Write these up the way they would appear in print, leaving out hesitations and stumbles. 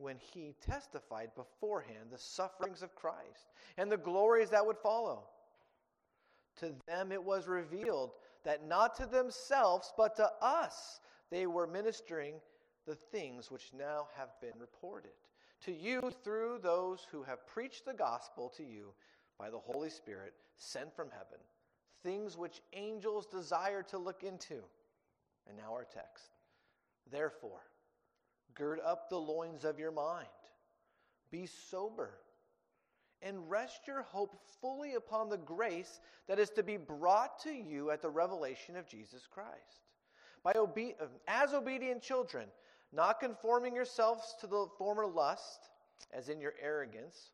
when he testified beforehand the sufferings of Christ and the glories that would follow. To them it was revealed that not to themselves, but to us, they were ministering the things which now have been reported. To you through those who have preached the gospel to you by the Holy Spirit sent from heaven, things which angels desire to look into. And now our text. Therefore, gird up the loins of your mind. Be sober. And rest your hope fully upon the grace that is to be brought to you at the revelation of Jesus Christ. As obedient children, not conforming yourselves to the former lust, as in your ignorance,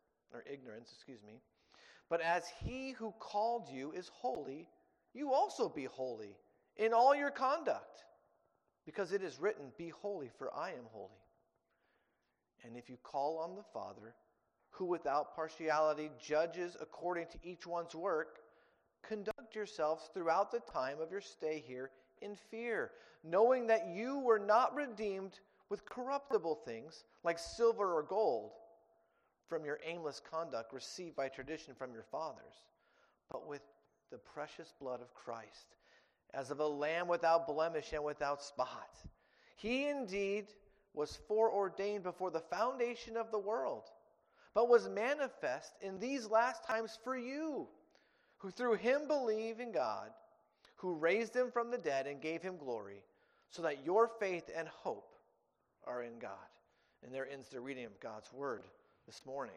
but as he who called you is holy, you also be holy in all your conduct. Because it is written, be holy, for I am holy. And if you call on the Father, who without partiality judges according to each one's work, conduct yourselves throughout the time of your stay here in fear, knowing that you were not redeemed with corruptible things like silver or gold from your aimless conduct received by tradition from your fathers, but with the precious blood of Christ, as of a lamb without blemish and without spot. He indeed was foreordained before the foundation of the world, but was manifest in these last times for you, who through him believe in God, who raised him from the dead and gave him glory, so that your faith and hope are in God. And there ends the reading of God's word this morning.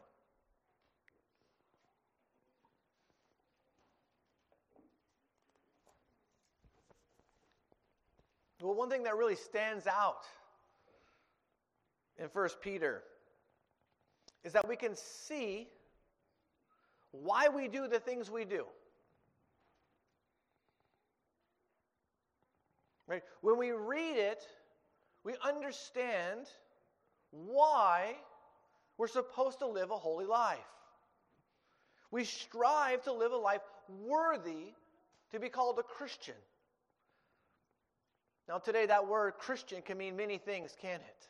Well, one thing that really stands out in 1 Peter is that we can see why we do the things we do. Right? When we read it, we understand why we're supposed to live a holy life. We strive to live a life worthy to be called a Christian. Now today that word Christian can mean many things, can't it?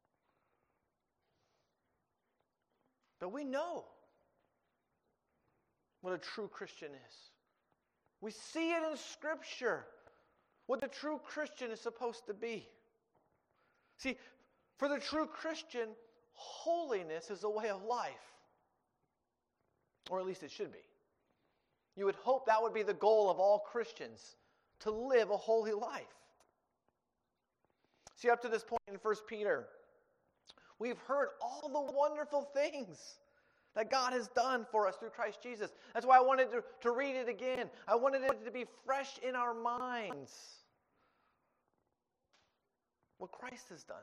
But we know what a true Christian is. We see it in Scripture, what the true Christian is supposed to be. See, for the true Christian, holiness is a way of life. Or at least it should be. You would hope that would be the goal of all Christians, to live a holy life. See, up to this point in 1 Peter, we've heard all the wonderful things that God has done for us through Christ Jesus. That's why I wanted to read it again. I wanted it to be fresh in our minds. What Christ has done.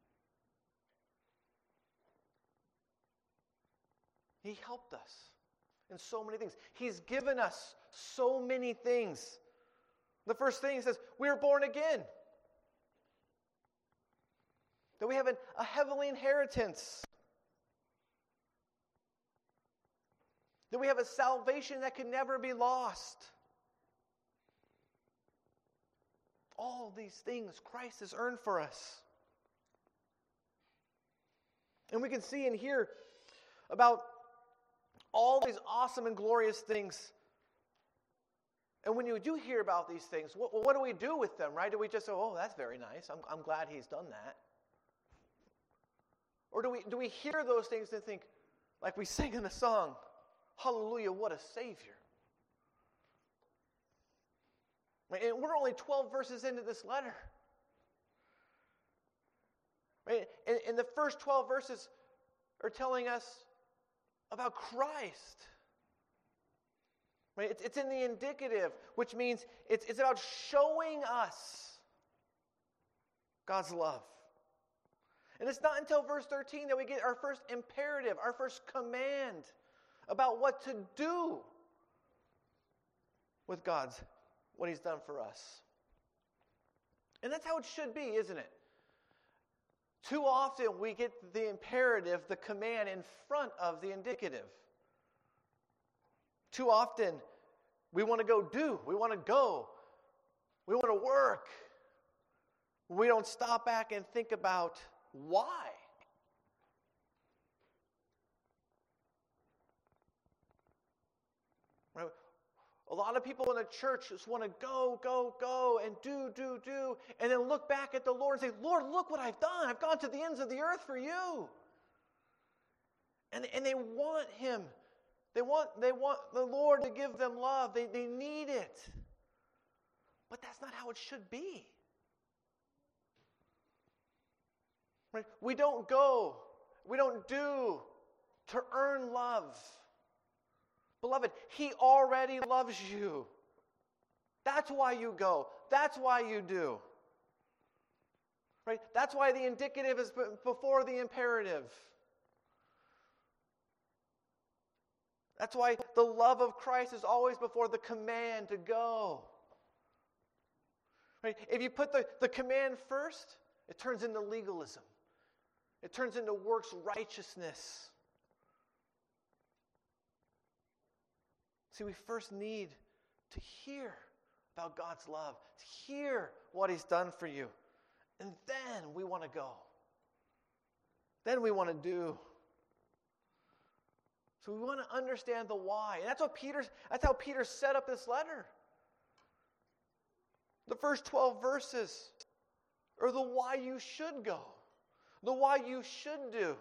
He helped us in so many things. He's given us so many things. The first thing, he says, we are born again. That we have a heavenly inheritance. That we have a salvation that can never be lost. All these things Christ has earned for us. And we can see and hear about all these awesome and glorious things. And when you do hear about these things, what do we do with them, right? Do we just say, oh, that's very nice. I'm glad he's done that. Or do we hear those things and think, like we sing in the song, hallelujah, what a Savior. Right? And we're only 12 verses into this letter. Right? And the first 12 verses are telling us about Christ. Right? It's in the indicative, which means it's about showing us God's love. And it's not until verse 13 that we get our first imperative, our first command about what to do with what he's done for us. And that's how it should be, isn't it? Too often we get the imperative, the command, in front of the indicative. Too often we want to go do, we want to go, we want to work. We don't stop back and think about why. Right? A lot of people in the church just want to go, and do, and then look back at the Lord and say, Lord, look what I've done. I've gone to the ends of the earth for you. And they want him. They want the Lord to give them love. They need it. But that's not how it should be. Right? We don't go, we don't do to earn love. Beloved, he already loves you. That's why you go. That's why you do. Right? That's why the indicative is before the imperative. That's why the love of Christ is always before the command to go. Right? If you put the command first, it turns into legalism. It turns into works righteousness. See, we first need to hear about God's love, to hear what he's done for you. And then we want to go. Then we want to do. So we want to understand the why. And that's how Peter set up this letter. The first 12 verses are the why you should go. The why you should do.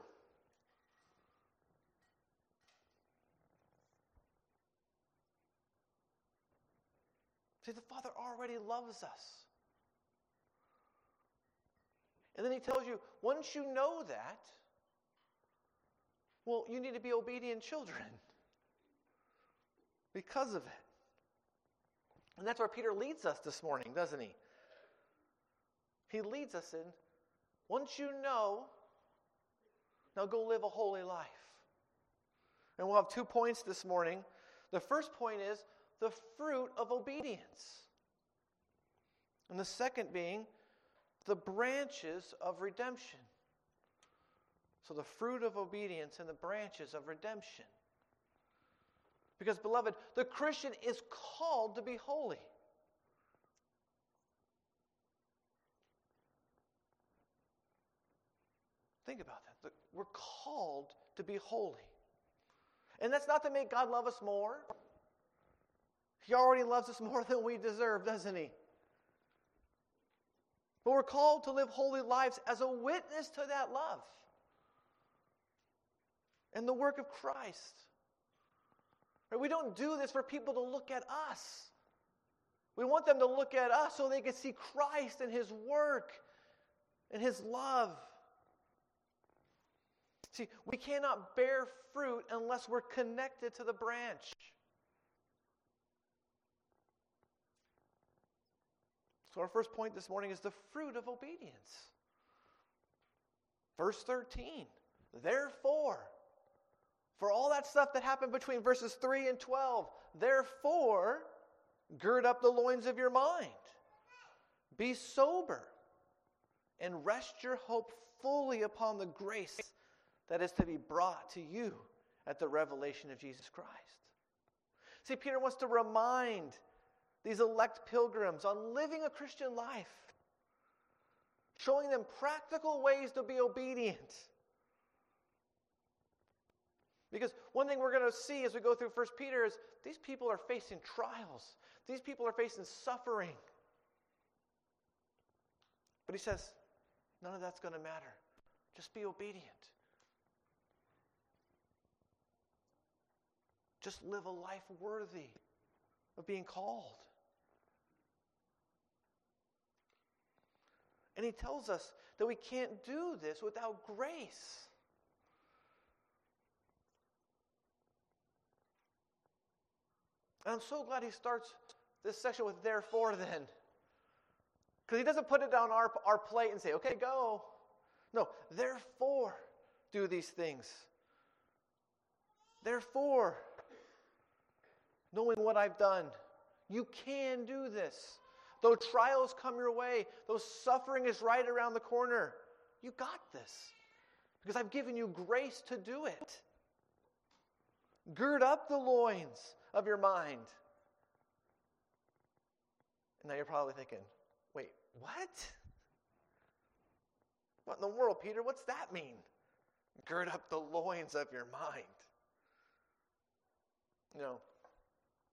See, the Father already loves us. And then he tells you, once you know that, well, you need to be obedient children because of it. And that's where Peter leads us this morning, doesn't he? He leads us in, once you know, now go live a holy life. And we'll have 2 points this morning. The first point is the fruit of obedience. And the second being the branches of redemption. So the fruit of obedience and the branches of redemption. Because, beloved, the Christian is called to be holy. Think about that. We're called to be holy. And that's not to make God love us more. He already loves us more than we deserve, doesn't he? But we're called to live holy lives as a witness to that love and the work of Christ. Right? We don't do this for people to look at us. We want them to look at us so they can see Christ and his work and his love. See, we cannot bear fruit unless we're connected to the branch. So our first point this morning is the fruit of obedience. Verse 13. Therefore, for all that stuff that happened between verses 3 and 12, therefore, gird up the loins of your mind. Be sober and rest your hope fully upon the grace that is to be brought to you at the revelation of Jesus Christ. See, Peter wants to remind these elect pilgrims on living a Christian life, showing them practical ways to be obedient. Because one thing we're going to see as we go through 1 Peter is these people are facing trials. These people are facing suffering. But he says, none of that's going to matter. Just be obedient. Just live a life worthy of being called. And he tells us that we can't do this without grace. And I'm so glad he starts this section with therefore then. Because he doesn't put it down our plate and say, okay, go. No, therefore do these things. Therefore, knowing what I've done, you can do this. Though trials come your way, though suffering is right around the corner, you got this. Because I've given you grace to do it. Gird up the loins of your mind. And now you're probably thinking, wait, what? What in the world, Peter? What's that mean? Gird up the loins of your mind. You know,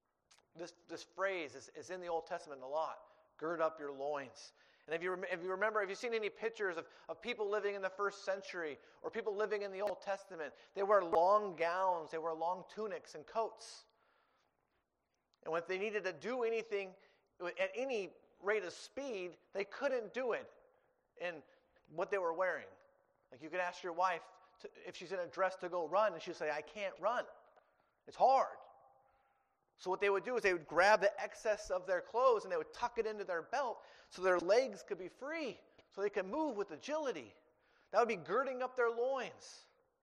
This phrase is in the Old Testament a lot. Gird up your loins. And if you remember, if you've seen any pictures of people living in the first century or people living in the Old Testament, they wear long gowns, they wear long tunics and coats. And when they needed to do anything at any rate of speed, they couldn't do it in what they were wearing. Like you could ask your wife if she's in a dress to go run, and she'd say, I can't run. It's hard. So what they would do is they would grab the excess of their clothes and they would tuck it into their belt so their legs could be free, so they could move with agility. That would be girding up their loins.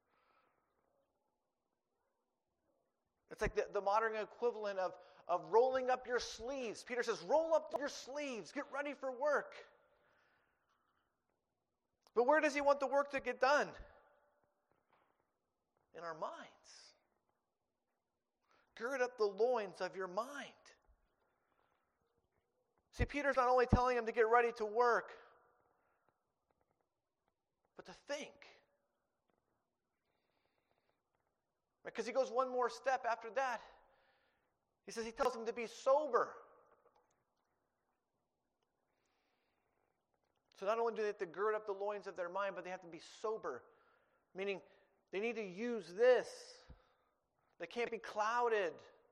It's like the modern equivalent of rolling up your sleeves. Peter says, roll up your sleeves. Get ready for work. But where does he want the work to get done? In our minds. Gird up the loins of your mind. See, Peter's not only telling him to get ready to work, but to think. Because he goes one more step after that. He tells him to be sober. So not only do they have to gird up the loins of their mind, but they have to be sober. Meaning they need to use this. They can't be clouded.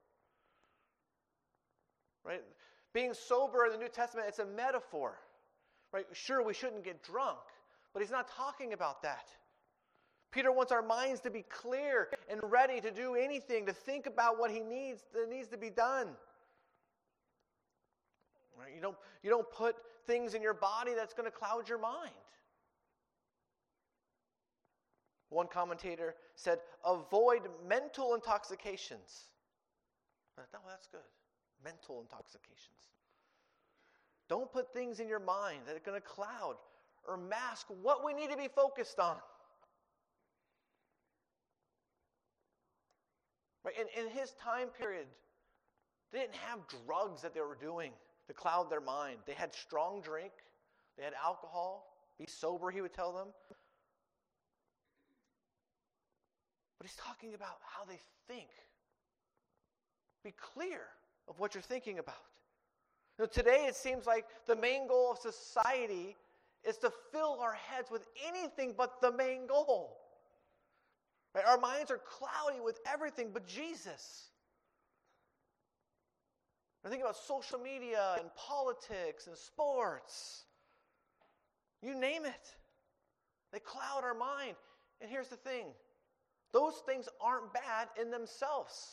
Right? Being sober in the New Testament, it's a metaphor. Right? Sure, we shouldn't get drunk, but he's not talking about that. Peter wants our minds to be clear and ready to do anything, to think about what that needs to be done. Right? You don't put things in your body that's going to cloud your mind. One commentator said, avoid mental intoxications. No, that's good. Mental intoxications. Don't put things in your mind that are going to cloud or mask what we need to be focused on. Right? In his time period, they didn't have drugs that they were doing to cloud their mind. They had strong drink. They had alcohol. Be sober, he would tell them. But he's talking about how they think. Be clear of what you're thinking about. Today it seems like the main goal of society is to fill our heads with anything but the main goal. Right? Our minds are cloudy with everything but Jesus. I think about social media and politics and sports. You name it. They cloud our mind. And here's the thing. Those things aren't bad in themselves.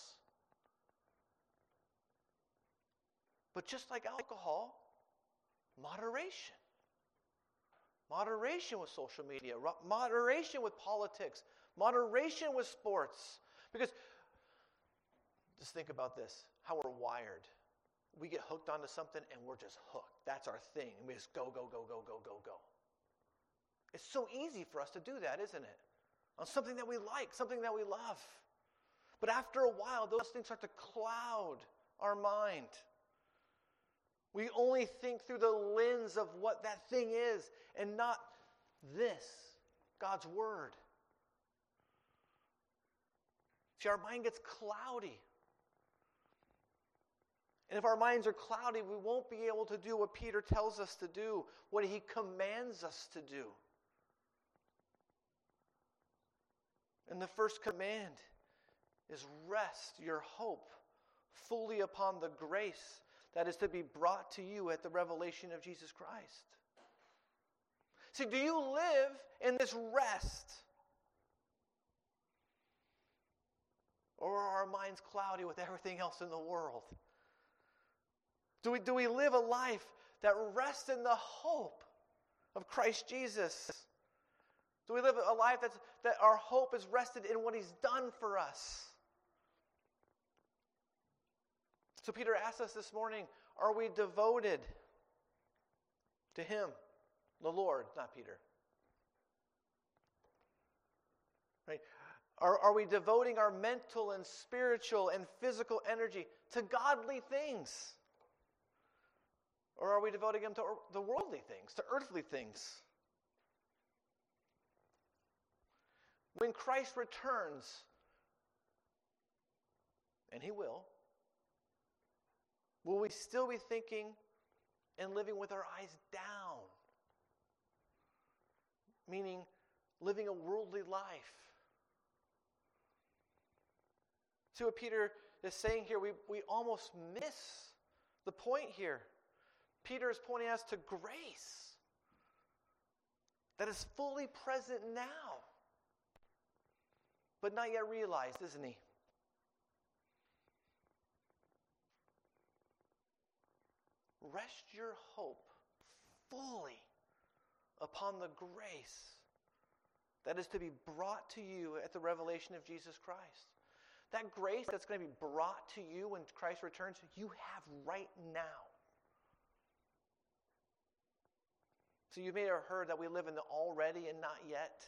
But just like alcohol, moderation. Moderation with social media. Moderation with politics. Moderation with sports. Because, just think about this, how we're wired. We get hooked onto something and we're just hooked. That's our thing. And we just go, go, go, go, go, go, go. It's so easy for us to do that, isn't it? On something that we like, something that we love. But after a while, those things start to cloud our mind. We only think through the lens of what that thing is and not this, God's Word. See, our mind gets cloudy. And if our minds are cloudy, we won't be able to do what Peter tells us to do, what he commands us to do. And the first command is rest your hope fully upon the grace that is to be brought to you at the revelation of Jesus Christ. See, do you live in this rest? Or are our minds cloudy with everything else in the world? Do we live a life that rests in the hope of Christ Jesus? Do we live a life that our hope is rested in what he's done for us? So Peter asks us this morning, are we devoted to him, the Lord, not Peter? Right? Are we devoting our mental and spiritual and physical energy to godly things? Or are we devoting them to the worldly things, to earthly things? When Christ returns, and he will, Will we still be thinking and living with our eyes down? Meaning living a worldly life. See what Peter is saying here? We almost miss the point here. Peter is pointing us to grace that is fully present now, but not yet realized, isn't he? Rest your hope fully upon the grace that is to be brought to you at the revelation of Jesus Christ. That grace that's going to be brought to you when Christ returns, you have right now. So you may have heard that we live in the already and not yet.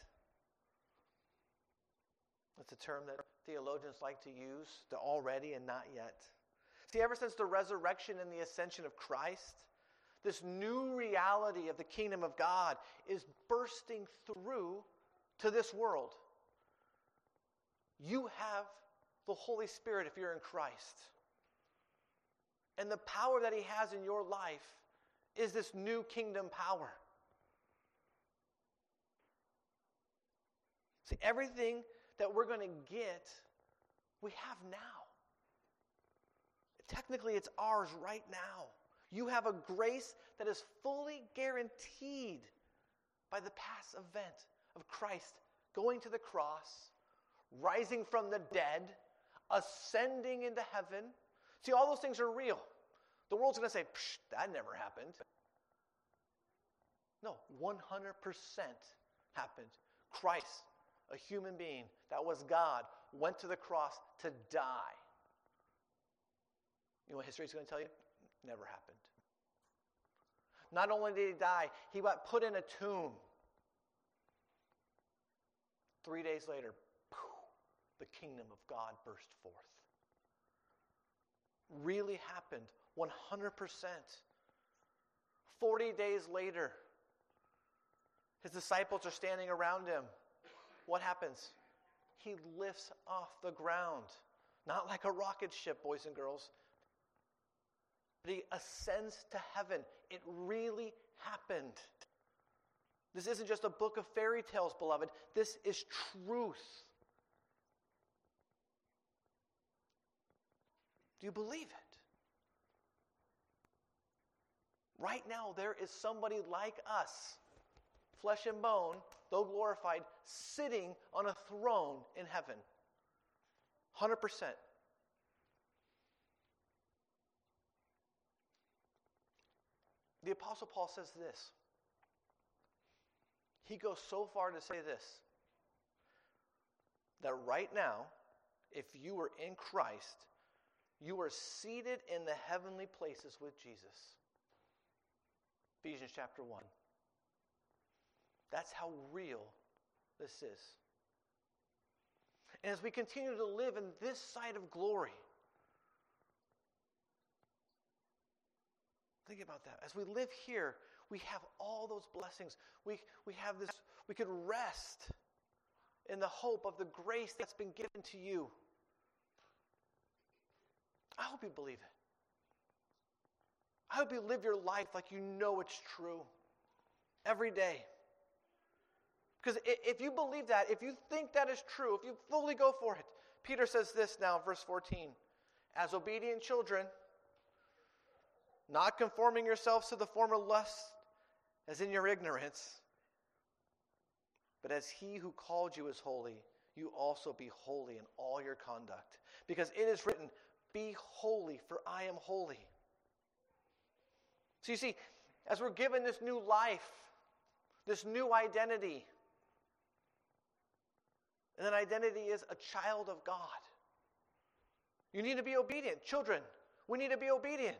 That's a term that theologians like to use, the already and not yet. See, ever since the resurrection and the ascension of Christ, this new reality of the kingdom of God is bursting through to this world. You have the Holy Spirit if you're in Christ. And the power that he has in your life is this new kingdom power. See, everything that we're going to get, we have now. Technically, it's ours right now. You have a grace that is fully guaranteed by the past event of Christ going to the cross, rising from the dead, ascending into heaven. See, all those things are real. The world's going to say, that never happened. No, 100% happened. Christ, a human being that was God, went to the cross to die. You know what history is going to tell you? Never happened. Not only did he die, he got put in a tomb. 3 days later, the kingdom of God burst forth. Really happened, 100%. 40 days later, his disciples are standing around him. What happens? He lifts off the ground. Not like a rocket ship, boys and girls. But he ascends to heaven. It really happened. This isn't just a book of fairy tales, beloved. This is truth. Do you believe it? Right now, there is somebody like us, flesh and bone, though glorified, sitting on a throne in heaven. 100%. The Apostle Paul says this. He goes so far to say this, that right now, if you are in Christ, you are seated in the heavenly places with Jesus. Ephesians chapter 1. That's how real this is. And as we continue to live in this side of glory, think about that. As we live here, we have all those blessings. We have this, we could rest in the hope of the grace that's been given to you. I hope you believe it. I hope you live your life like you know it's true every day. Because if you believe that, if you think that is true, if you fully go for it, Peter says this now, verse 14. As obedient children, not conforming yourselves to the former lust as in your ignorance, but as he who called you is holy, you also be holy in all your conduct. Because it is written, be holy, for I am holy. So you see, as we're given this new life, this new identity, and that identity is a child of God. You need to be obedient. Children, we need to be obedient.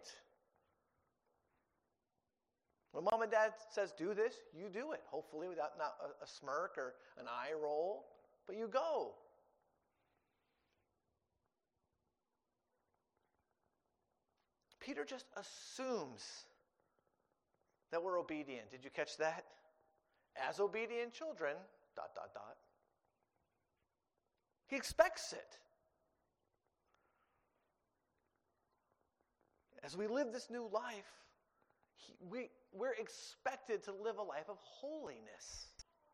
When mom and dad says do this, you do it. Hopefully without not a smirk or an eye roll, but you go. Peter just assumes that we're obedient. Did you catch that? As obedient children, ... He expects it. As we live this new life, we're expected to live a life of holiness.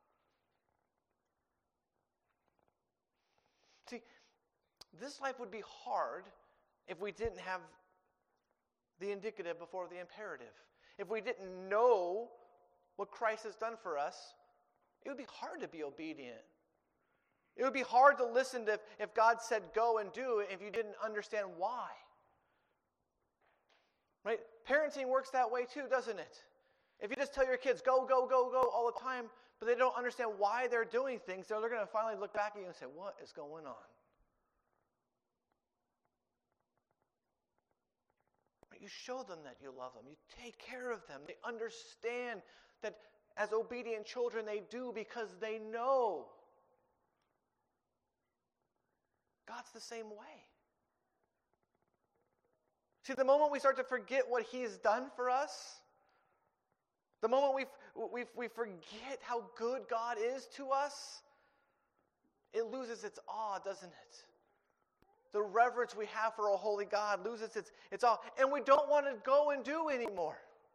See, this life would be hard if we didn't have the indicative before the imperative. If we didn't know what Christ has done for us, it would be hard to be obedient. It would be hard to listen to if God said go and do if you didn't understand why. Right? Parenting works that way too, doesn't it? If you just tell your kids go, go, go, go all the time, but they don't understand why they're doing things, they're going to finally look back at you and say, what is going on? You show them that you love them. You take care of them. They understand that as obedient children they do because they know. God's the same way. See, the moment we start to forget what He's done for us, the moment we forget how good God is to us, it loses its awe, doesn't it? The reverence we have for a holy God loses its awe. And we don't want to go and do anymore.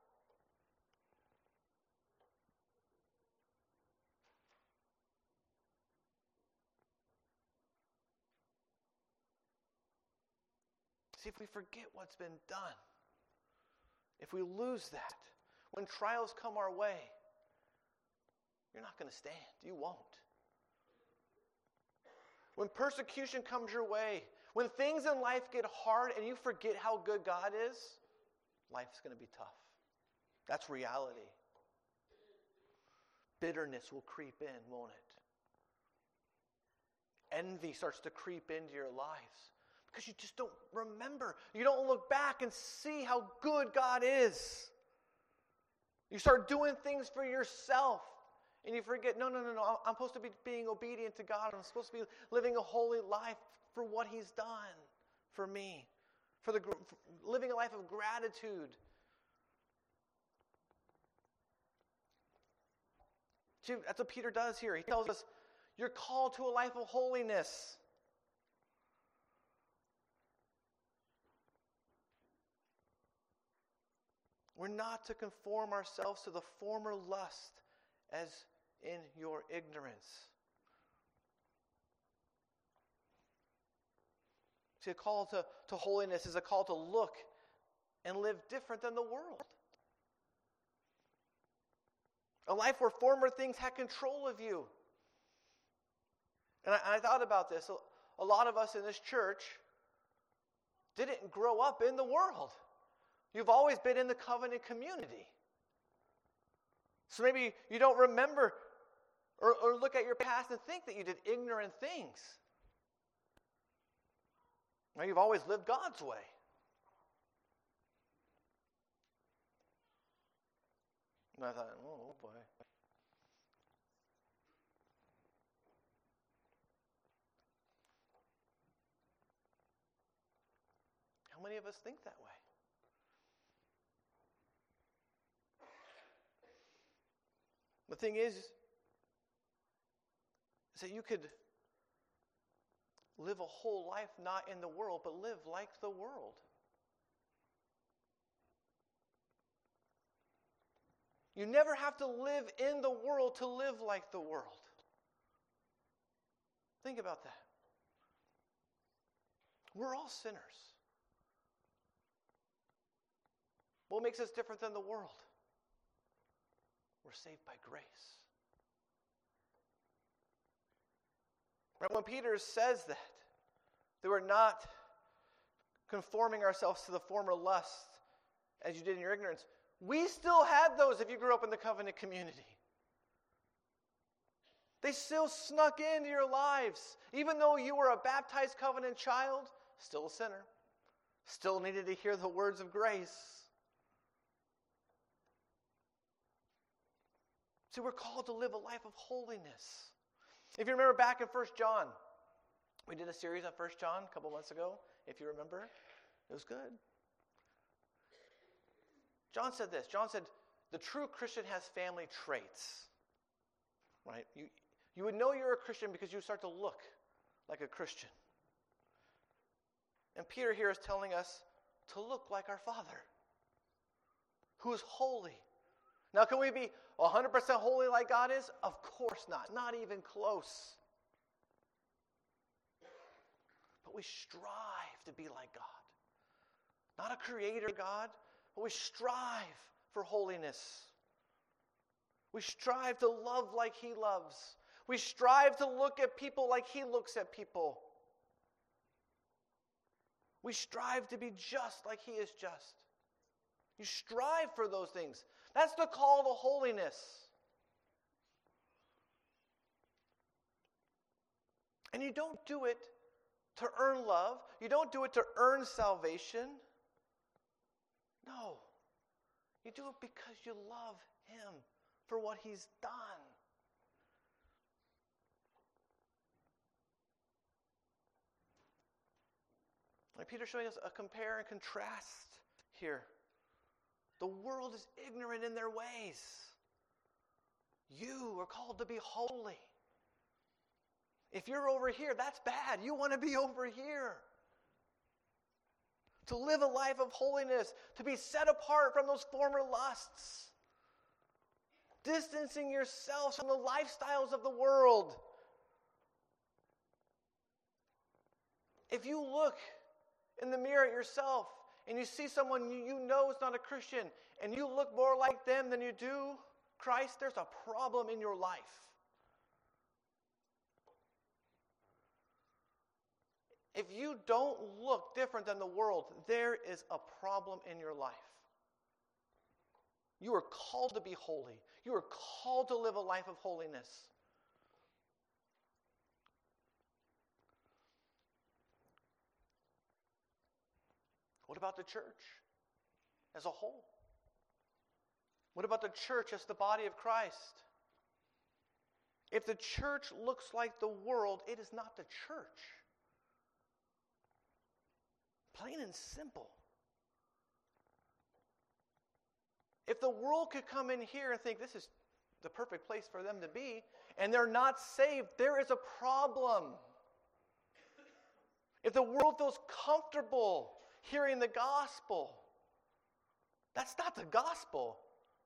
See, if we forget what's been done, if we lose that, when trials come our way, you're not going to stand. You won't. When persecution comes your way, when things in life get hard and you forget how good God is, life's going to be tough. That's reality. Bitterness will creep in, won't it? Envy starts to creep into your lives because you just don't remember. You don't look back and see how good God is. You start doing things for yourself. And you forget, no. I'm supposed to be being obedient to God. I'm supposed to be living a holy life for what He's done for me. For living a life of gratitude. See, that's what Peter does here. He tells us, you're called to a life of holiness. We're not to conform ourselves to the former lust as in your ignorance. See, a call to holiness is a call to look and live different than the world. A life where former things had control of you. And I thought about this. A lot of us in this church didn't grow up in the world. You've always been in the covenant community. So maybe you don't remember or look at your past and think that you did ignorant things. Now, you've always lived God's way. And I thought, oh boy. How many of us think that way? The thing is that you could live a whole life not in the world, but live like the world. You never have to live in the world to live like the world. Think about that. We're all sinners. What makes us different than the world? We're saved by grace. Right? When Peter says that we're not conforming ourselves to the former lusts as you did in your ignorance, we still had those if you grew up in the covenant community. They still snuck into your lives. Even though you were a baptized covenant child, still a sinner. Still needed to hear the words of grace. See, we're called to live a life of holiness. If you remember back in 1 John, we did a series on 1 John a couple months ago, if you remember. It was good. John said this. John said, the true Christian has family traits. Right? You would know you're a Christian because you start to look like a Christian. And Peter here is telling us to look like our Father, who is holy. Now, can we be 100% holy like God is? Of course not even close. But we strive to be like God. Not a creator God, but we strive for holiness. We strive to love like He loves. We strive to look at people like He looks at people. We strive to be just like He is just. You strive for those things. That's the call to holiness. And you don't do it to earn love. You don't do it to earn salvation. No. You do it because you love Him for what He's done. Like Peter's showing us a compare and contrast here. The world is ignorant in their ways. You are called to be holy. If you're over here, that's bad. You want to be over here. To live a life of holiness, to be set apart from those former lusts. Distancing yourselves from the lifestyles of the world. If you look in the mirror at yourself and you see someone you know is not a Christian and you look more like them than you do Christ, there's a problem in your life. If you don't look different than the world, there is a problem in your life. You are called to be holy. You are called to live a life of holiness. What about the church as a whole? What about the church as the body of Christ? If the church looks like the world, it is not the church. Plain and simple. If the world could come in here and think this is the perfect place for them to be, and they're not saved, there is a problem. If the world feels comfortable hearing the gospel, that's not the gospel.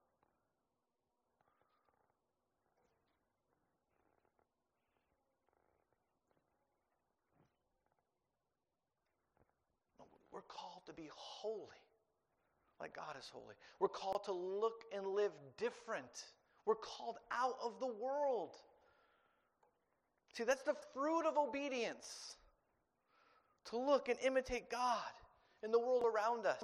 We're called to be holy, like God is holy. We're called to look and live different. We're called out of the world. See, that's the fruit of obedience. To look and imitate God in the world around us.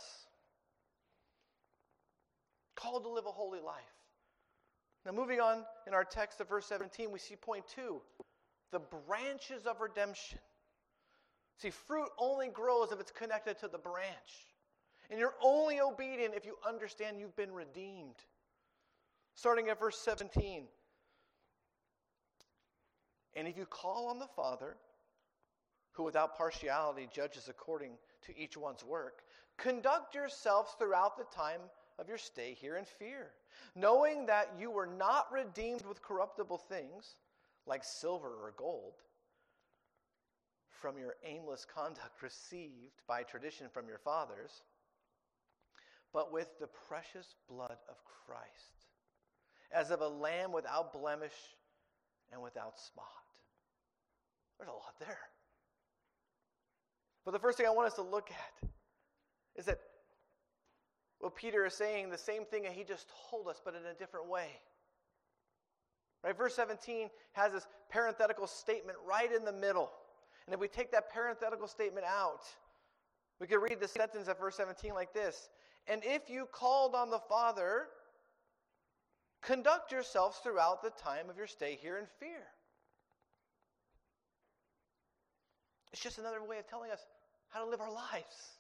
Called to live a holy life. Now moving on in our text of verse 17, we see point 2. The branches of redemption. See, fruit only grows if it's connected to the branch. And you're only obedient if you understand you've been redeemed. Starting at verse 17. And if you call on the Father, who without partiality judges according to each one's work, conduct yourselves throughout the time of your stay here in fear, knowing that you were not redeemed with corruptible things, like silver or gold, from your aimless conduct received by tradition from your fathers, but with the precious blood of Christ, as of a lamb without blemish and without spot. There's a lot there. But the first thing I want us to look at is that what Peter is saying, the same thing that he just told us, but in a different way. Right? Verse 17 has this parenthetical statement right in the middle. And if we take that parenthetical statement out, we could read the sentence at verse 17 like this. And if you called on the Father, conduct yourselves throughout the time of your stay here in fear. It's just another way of telling us how to live our lives.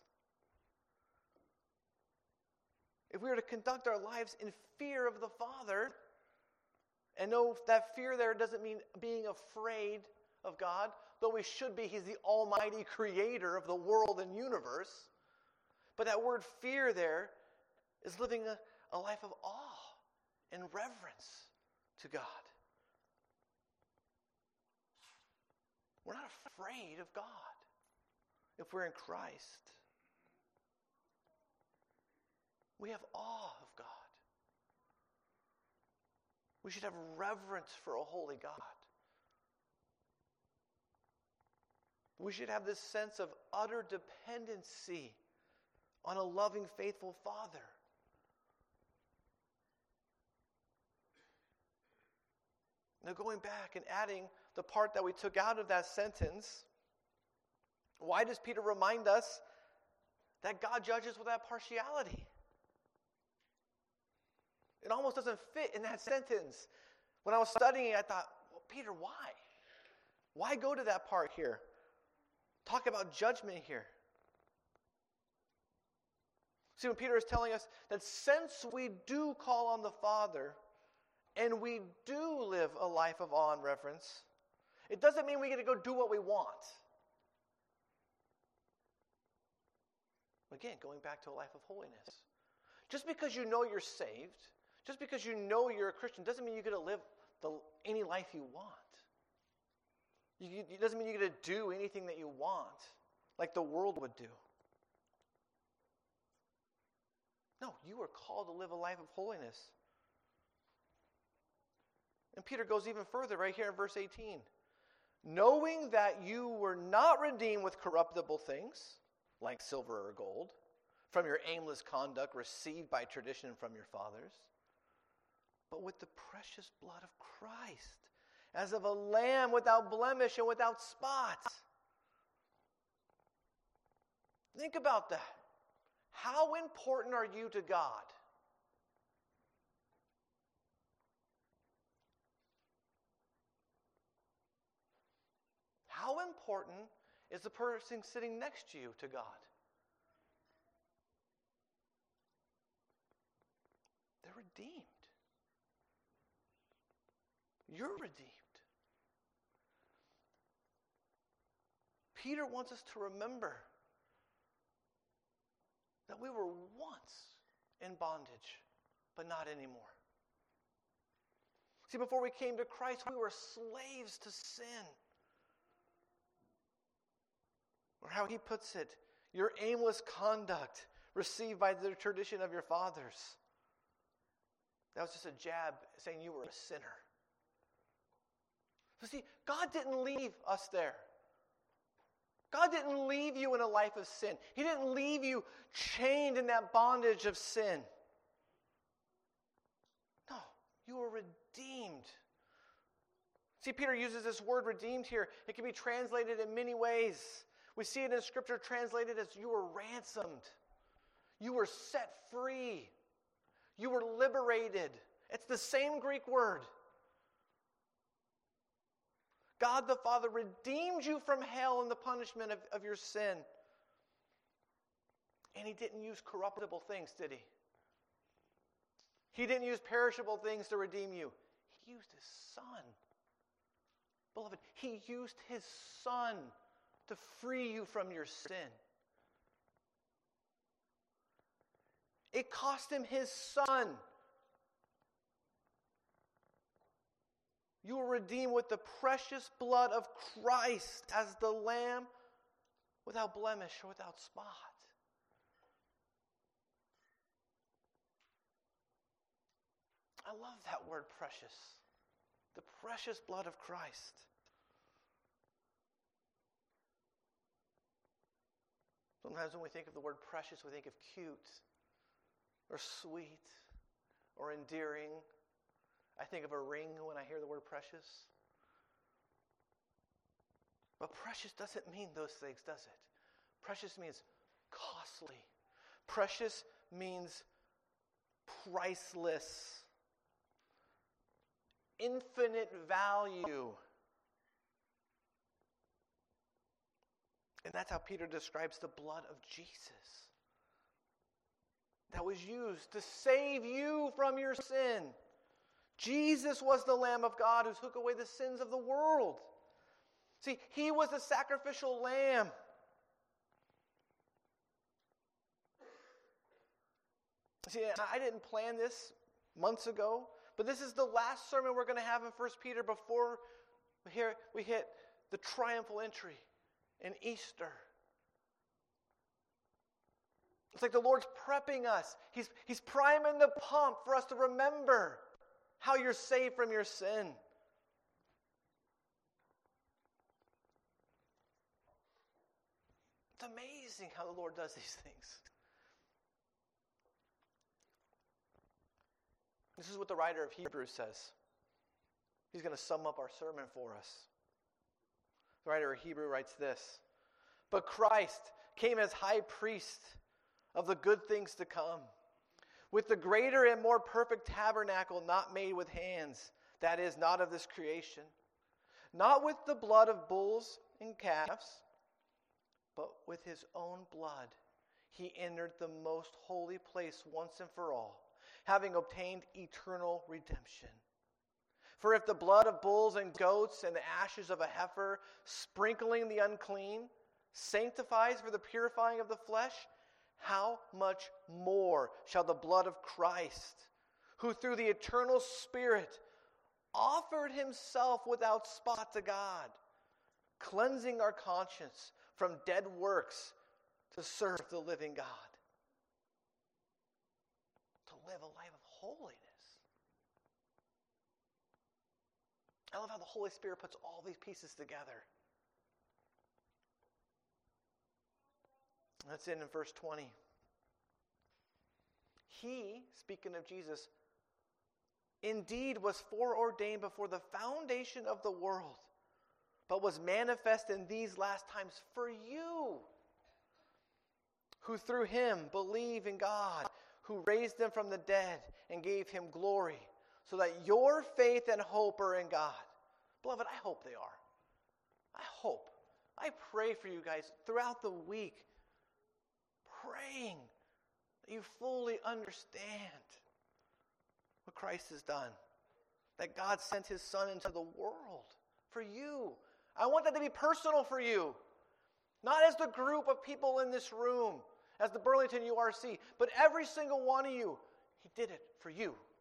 If we were to conduct our lives in fear of the Father, and know that fear there doesn't mean being afraid of God, though we should be. He's the almighty creator of the world and universe. But that word fear there is living a life of awe and reverence to God. We're not afraid of God if we're in Christ. We have awe of God. We should have reverence for a holy God. We should have this sense of utter dependency on a loving, faithful Father. Now, going back and adding the part that we took out of that sentence, why does Peter remind us that God judges without partiality? It almost doesn't fit in that sentence. When I was studying it, I thought, well, Peter, why? Why go to that part here? Talk about judgment here. See, when Peter is telling us that since we do call on the Father and we do live a life of awe and reverence, it doesn't mean we get to go do what we want. Again, going back to a life of holiness. Just because you know you're saved, just because you know you're a Christian, doesn't mean you get to live any life you want. It doesn't mean you get to do anything that you want, like the world would do. No, you are called to live a life of holiness. And Peter goes even further right here in verse 18. Knowing that you were not redeemed with corruptible things, like silver or gold, from your aimless conduct received by tradition from your fathers, but with the precious blood of Christ, as of a lamb without blemish and without spot. Think about that. How important are you to God? How important is the person sitting next to you to God? They're redeemed. You're redeemed. Peter wants us to remember that we were once in bondage, but not anymore. See, before we came to Christ, we were slaves to sin. Or how he puts it, your aimless conduct received by the tradition of your fathers. That was just a jab saying you were a sinner. So see, God didn't leave us there. God didn't leave you in a life of sin. He didn't leave you chained in that bondage of sin. No, you were redeemed. See, Peter uses this word redeemed here. It can be translated in many ways. We see it in Scripture translated as you were ransomed. You were set free. You were liberated. It's the same Greek word. God the Father redeemed you from hell and the punishment of your sin. And he didn't use corruptible things, did he? He didn't use perishable things to redeem you. He used his Son. Beloved, he used his Son to free you from your sin. It cost him his Son. You were redeemed with the precious blood of Christ as the Lamb without blemish or without spot. I love that word precious. The precious blood of Christ. Sometimes when we think of the word precious, we think of cute or sweet or endearing. I think of a ring when I hear the word precious. But precious doesn't mean those things, does it? Precious means costly. Precious means priceless. Infinite value. And that's how Peter describes the blood of Jesus that was used to save you from your sin. Jesus was the Lamb of God who took away the sins of the world. See, he was the sacrificial lamb. See, I didn't plan this months ago, but this is the last sermon we're going to have in 1 Peter before we hit the triumphal entry in Easter. It's like the Lord's prepping us. He's priming the pump for us to remember how you're saved from your sin. It's amazing how the Lord does these things. This is what the writer of Hebrews says. He's going to sum up our sermon for us. The writer of Hebrews writes this: "But Christ came as high priest of the good things to come, with the greater and more perfect tabernacle not made with hands, that is, not of this creation, not with the blood of bulls and calves, but with his own blood he entered the most holy place once and for all, having obtained eternal redemption. For if the blood of bulls and goats and the ashes of a heifer, sprinkling the unclean, sanctifies for the purifying of the flesh, how much more shall the blood of Christ, who through the eternal Spirit offered himself without spot to God, cleansing our conscience from dead works to serve the living God." To live a life of holiness. I love how the Holy Spirit puts all these pieces together. That's in verse 20. He, speaking of Jesus, indeed was foreordained before the foundation of the world, but was manifest in these last times for you, who through him believe in God, who raised him from the dead and gave him glory, so that your faith and hope are in God. Beloved, I hope they are. I hope. I pray for you guys throughout the week, praying that you fully understand what Christ has done. That God sent his Son into the world for you. I want that to be personal for you. Not as the group of people in this room, as the Burlington URC, but every single one of you. He did it for you.